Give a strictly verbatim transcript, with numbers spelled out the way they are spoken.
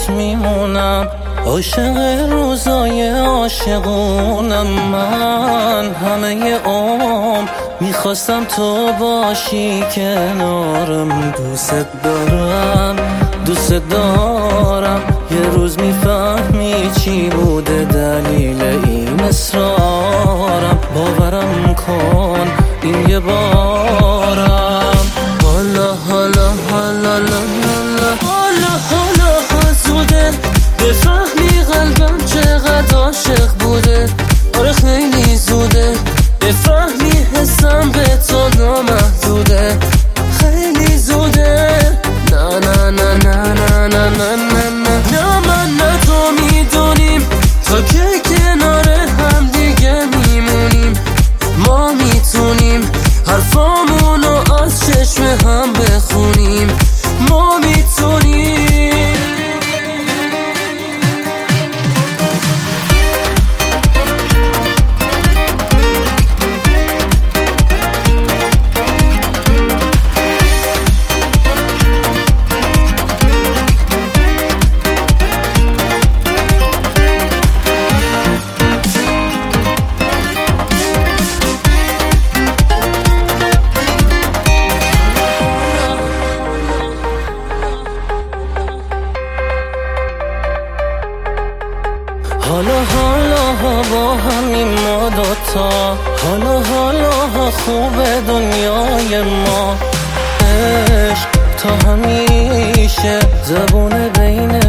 برات میمونم، عاشق روزای عاشقونم. من همه عمر میخواستم تو باشی کنارم. دوست دارم دوست دارم، یه روز میفهمی چی بوده دلیل این اصرارم. باورم کن این یه بارم. حالا حالا حالا حالا حالا حالا زوده بفهمی قلبم چقدر عاشق بوده. آره خیلی زوده بفهمی حسم به تو نامحدوده. خیلی زوده نه نه نه نه نه نه نه نه نه نه من نه تو میدونیم تا که کنار هم دیگه میمونیم. ما میتونیم حرفامونو از چشم هم بخونیم. ما میتونیم. حالا حالا با همین ما دوتا، حالا حالا خوب دنیای ما. عشق تا همیشه زبون بین